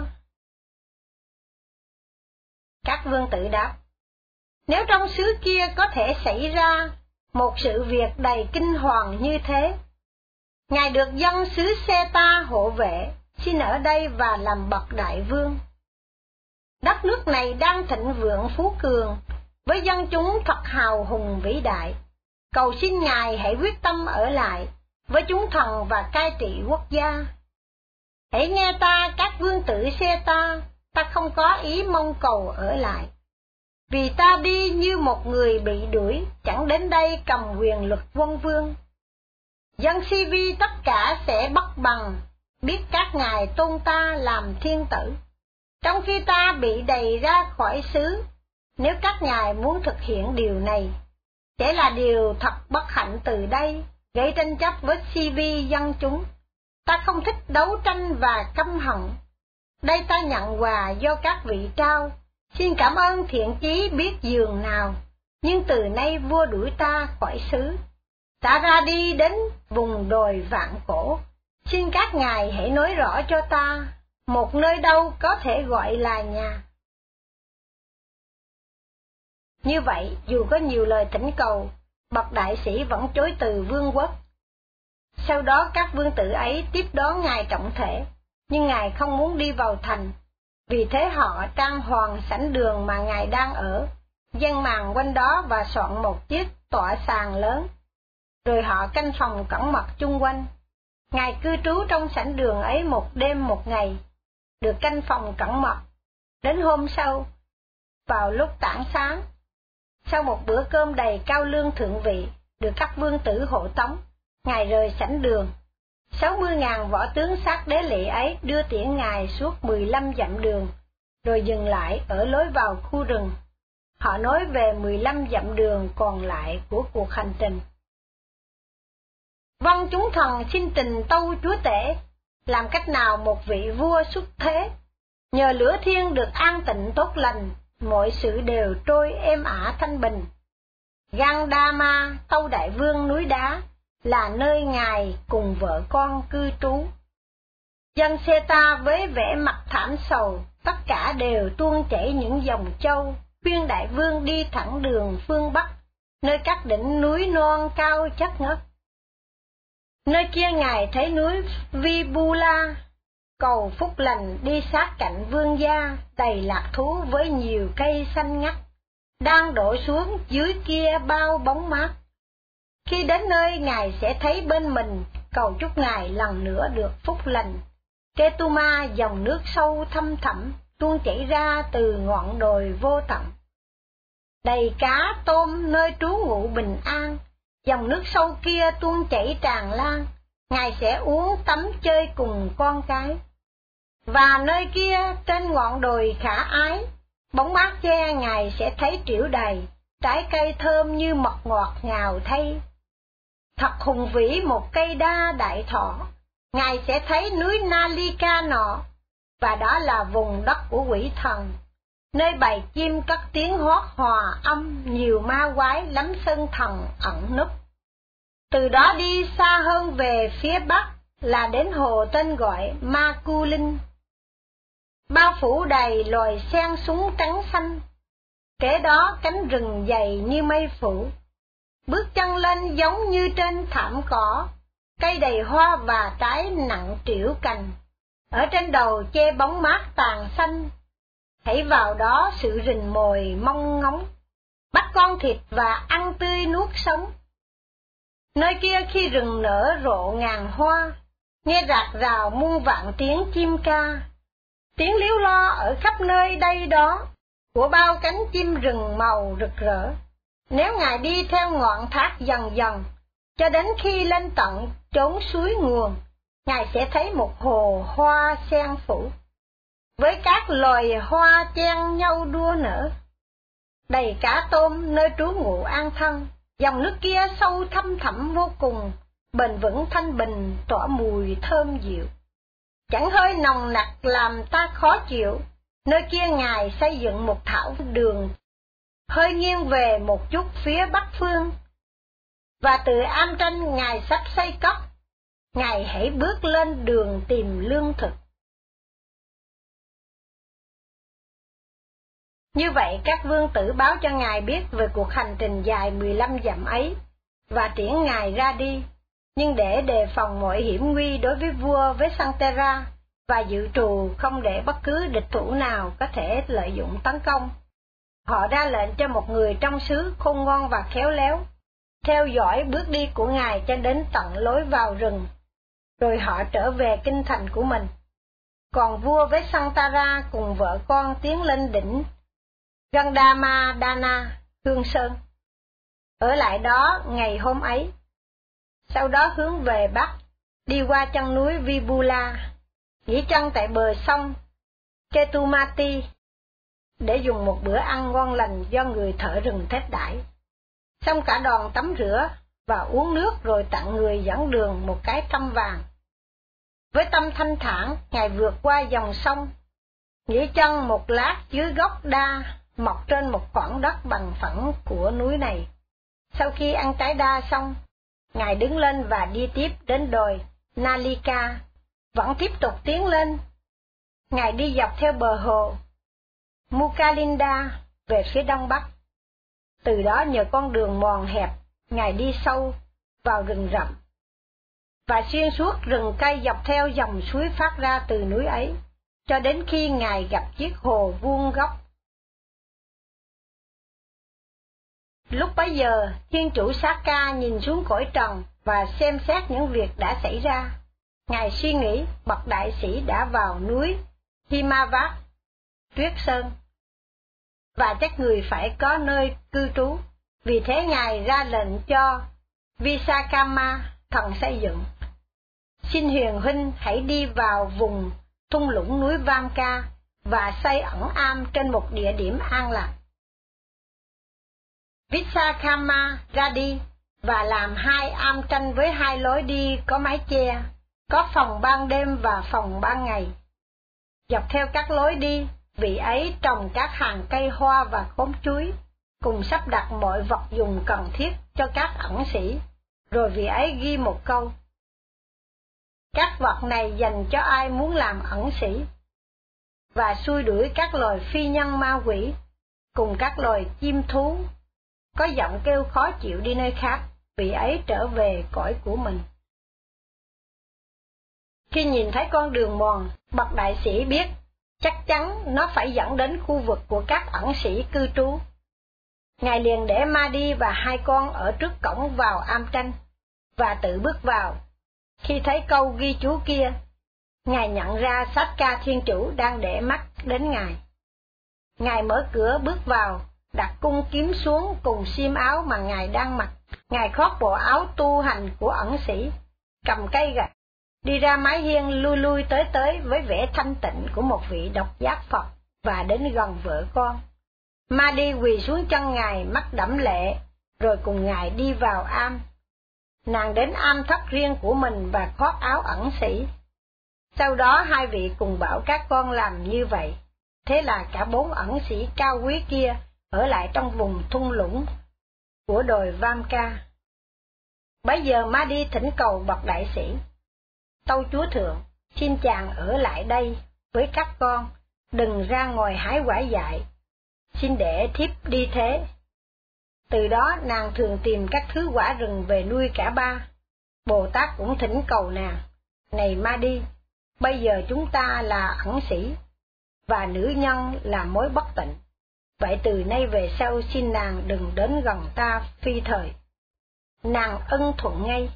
Các vương tử đáp: Nếu trong xứ kia có thể xảy ra một sự việc đầy kinh hoàng như thế, ngài được dân xứ Seta hộ vệ, xin ở đây và làm bậc đại vương. Đất nước này đang thịnh vượng phú cường, với dân chúng thật hào hùng vĩ đại. Cầu xin ngài hãy quyết tâm ở lại với chúng thần và cai trị quốc gia. Hãy nghe ta các vương tử Seta, ta không có ý mong cầu ở lại. Vì ta đi như một người bị đuổi, chẳng đến đây cầm quyền lực quân vương. Dân Sivi tất cả sẽ bất bằng, biết các ngài tôn ta làm thiên tử, trong khi ta bị đày ra khỏi xứ. Nếu các ngài muốn thực hiện điều này, sẽ là điều thật bất hạnh từ đây, gây tranh chấp với Sivi dân chúng. Ta không thích đấu tranh và căm hận. Đây ta nhận quà do các vị trao, xin cảm ơn thiện chí biết dường nào, nhưng từ nay vua đuổi ta khỏi xứ. Ta ra đi đến vùng đồi Vạn Cổ, xin các ngài hãy nói rõ cho ta, một nơi đâu có thể gọi là nhà. Như vậy, dù có nhiều lời thỉnh cầu, bậc đại sĩ vẫn chối từ vương quốc. Sau đó các vương tử ấy tiếp đón ngài trọng thể, nhưng ngài không muốn đi vào thành. Vì thế họ trang hoàng sảnh đường mà ngài đang ở, dán màn quanh đó và soạn một chiếc tọa sàn lớn. Rồi họ canh phòng cẩn mật chung quanh. Ngài cư trú trong sảnh đường ấy một đêm một ngày, được canh phòng cẩn mật. Đến hôm sau, vào lúc tảng sáng, sau một bữa cơm đầy cao lương thượng vị, được các vương tử hộ tống, Ngài rời sảnh đường. 60.000 võ tướng sát đế lỵ ấy đưa tiễn Ngài suốt 15 dặm đường, rồi dừng lại ở lối vào khu rừng. Họ nói về 15 dặm đường còn lại của cuộc hành trình. Vâng, chúng thần xin trình tâu chúa tể, làm cách nào một vị vua xuất thế, nhờ lửa thiên được an tịnh tốt lành, mọi sự đều trôi êm ả thanh bình. Gandama, tâu đại vương núi đá, là nơi Ngài cùng vợ con cư trú. Dân Seta với vẻ mặt thảm sầu, tất cả đều tuôn chảy những dòng châu, khuyên đại vương đi thẳng đường phương Bắc, nơi các đỉnh núi non cao chất ngất. Nơi kia Ngài thấy núi Vibula, cầu phúc lành đi sát cạnh vương gia, đầy lạc thú với nhiều cây xanh ngắt, đang đổ xuống dưới kia bao bóng mát. Khi đến nơi Ngài sẽ thấy bên mình, cầu chúc Ngài lần nữa được phúc lành. Ketuma, dòng nước sâu thăm thẳm, tuôn chảy ra từ ngọn đồi vô tận. Đầy cá tôm nơi trú ngụ bình an, dòng nước sâu kia tuôn chảy tràn lan, Ngài sẽ uống tắm chơi cùng con cái. Và nơi kia trên ngọn đồi khả ái, bóng mát che Ngài sẽ thấy triểu đầy, trái cây thơm như mật ngọt ngào thay. Thật hùng vĩ một cây đa đại thọ, Ngài sẽ thấy núi Nalika nọ, và đó là vùng đất của quỷ thần, nơi bầy chim cất tiếng hót hòa âm, nhiều ma quái lắm sân thần ẩn núp. Từ đó đi xa hơn về phía bắc là đến hồ tên gọi Makulin, bao phủ đầy loài sen súng trắng xanh, kế đó cánh rừng dày như mây phủ. Bước chân lên giống như trên thảm cỏ, cây đầy hoa và trái nặng trĩu cành, ở trên đầu che bóng mát tàn xanh. Hãy vào đó sự rình mồi mong ngóng, bắt con thịt và ăn tươi nuốt sống. Nơi kia khi rừng nở rộ ngàn hoa, nghe rạc rào muôn vạn tiếng chim ca, tiếng líu lo ở khắp nơi đây đó, của bao cánh chim rừng màu rực rỡ. Nếu Ngài đi theo ngọn thác dần dần, cho đến khi lên tận chốn suối nguồn, Ngài sẽ thấy một hồ hoa sen phủ, với các loài hoa chen nhau đua nở. Đầy cá tôm nơi trú ngụ an thân, dòng nước kia sâu thăm thẳm vô cùng, bền vững thanh bình tỏa mùi thơm dịu. Chẳng hơi nồng nặc làm ta khó chịu, nơi kia Ngài xây dựng một thảo đường, hơi nghiêng về một chút phía bắc phương. Và từ Am Tranh Ngài sắp xây cất, Ngài hãy bước lên đường tìm lương thực. Như vậy các vương tử báo cho Ngài biết về cuộc hành trình dài 15 dặm ấy, và tiễn Ngài ra đi, nhưng để đề phòng mọi hiểm nguy đối với vua với Santera, và dự trù không để bất cứ địch thủ nào có thể lợi dụng tấn công. Họ ra lệnh cho một người trong xứ khôn ngoan và khéo léo, theo dõi bước đi của Ngài cho đến tận lối vào rừng, rồi họ trở về kinh thành của mình. Còn vua với Santara cùng vợ con tiến lên đỉnh Gandamadana, Hương Sơn, ở lại đó ngày hôm ấy. Sau đó hướng về bắc, đi qua chân núi Vibula, nghỉ chân tại bờ sông Ketumati, để dùng một bữa ăn ngon lành do người thợ rừng thết đãi. Xong cả đoàn tắm rửa và uống nước rồi tặng người dẫn đường một cái tăm vàng. Với tâm thanh thản, Ngài vượt qua dòng sông, nghỉ chân một lát dưới gốc đa mọc trên một khoảng đất bằng phẳng của núi này. Sau khi ăn trái đa xong, Ngài đứng lên và đi tiếp đến đồi Nalika, vẫn tiếp tục tiến lên. Ngài đi dọc theo bờ hồ Mukalinda về phía đông bắc. Từ đó nhờ con đường mòn hẹp, Ngài đi sâu vào rừng rậm, và xuyên suốt rừng cây dọc theo dòng suối phát ra từ núi ấy, cho đến khi Ngài gặp chiếc hồ vuông góc. Lúc bấy giờ, Thiên chủ Saka nhìn xuống cõi trần và xem xét những việc đã xảy ra. Ngài suy nghĩ bậc đại sĩ đã vào núi Himavat, tuyết sơn, và các người phải có nơi cư trú. Vì thế Ngài ra lệnh cho Visakama, thần xây dựng: xin Huyền huynh hãy đi vào vùng thung lũng núi Vamka và xây ẩn am trên một địa điểm an lạc. Visakama ra đi và làm 2 am tranh với 2 lối đi có mái che, có phòng ban đêm và phòng ban ngày. Dọc theo các lối đi, vị ấy trồng các hàng cây hoa và khóm chuối, cùng sắp đặt mọi vật dùng cần thiết cho các ẩn sĩ, rồi vị ấy ghi một câu: các vật này dành cho ai muốn làm ẩn sĩ, và xua đuổi các loài phi nhân ma quỷ, cùng các loài chim thú có giọng kêu khó chịu đi nơi khác, vị ấy trở về cõi của mình. Khi nhìn thấy con đường mòn, bậc đại sĩ biết chắc chắn nó phải dẫn đến khu vực của các ẩn sĩ cư trú. Ngài liền để Mahdi và 2 con ở trước cổng vào am tranh, và tự bước vào. Khi thấy câu ghi chú kia, Ngài nhận ra Satka Thiên Chủ đang để mắt đến Ngài. Ngài mở cửa bước vào, đặt cung kiếm xuống cùng xiêm áo mà Ngài đang mặc. Ngài khoác bộ áo tu hành của ẩn sĩ, cầm cây gậy, đi ra mái hiên lui lui tới với vẻ thanh tịnh của một vị độc giác Phật, và đến gần vợ con. Mahdi quỳ xuống chân Ngài mắt đẫm lệ, rồi cùng Ngài đi vào am. Nàng đến am thất riêng của mình và khoác áo ẩn sĩ. Sau đó 2 vị cùng bảo các con làm như vậy. Thế là cả 4 ẩn sĩ cao quý kia ở lại trong vùng thung lũng của đồi Vamka. Bấy giờ Mahdi thỉnh cầu bậc đại sĩ: tâu chúa thượng, xin chàng ở lại đây với các con, đừng ra ngoài hái quả dại, xin để thiếp đi thế. Từ đó nàng thường tìm các thứ quả rừng về nuôi cả 3. Bồ Tát cũng thỉnh cầu nàng: này Mahdi, bây giờ chúng ta là ẩn sĩ, và nữ nhân là mối bất tịnh. Vậy từ nay về sau xin nàng đừng đến gần ta phi thời. Nàng ân thuận ngay.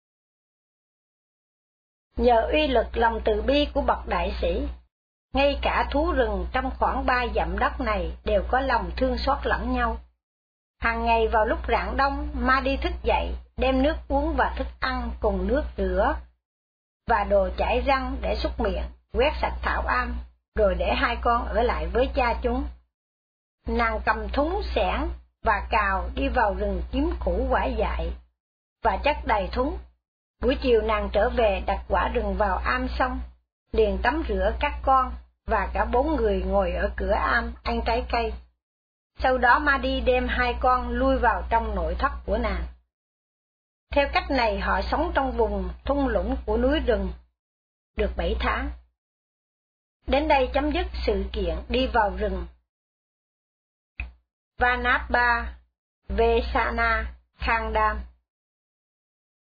Nhờ uy lực lòng từ bi của bậc đại sĩ, ngay cả thú rừng trong khoảng 3 dặm đất này đều có lòng thương xót lẫn nhau. Hàng ngày vào lúc rạng đông, Mahdi thức dậy, đem nước uống và thức ăn cùng nước rửa và đồ chải răng để súc miệng, quét sạch thảo am, rồi để 2 con ở lại với cha chúng. Nàng cầm thúng xẻng và cào đi vào rừng kiếm củ quả dại và chất đầy thúng. Buổi chiều nàng trở về đặt quả rừng vào am xong, liền tắm rửa các con, và cả 4 người ngồi ở cửa am ăn trái cây. Sau đó Mahdi đem 2 con lui vào trong nội thất của nàng. Theo cách này họ sống trong vùng thung lũng của núi rừng được 7 tháng. Đến đây chấm dứt sự kiện đi vào rừng Vanabha Vesana Khandam.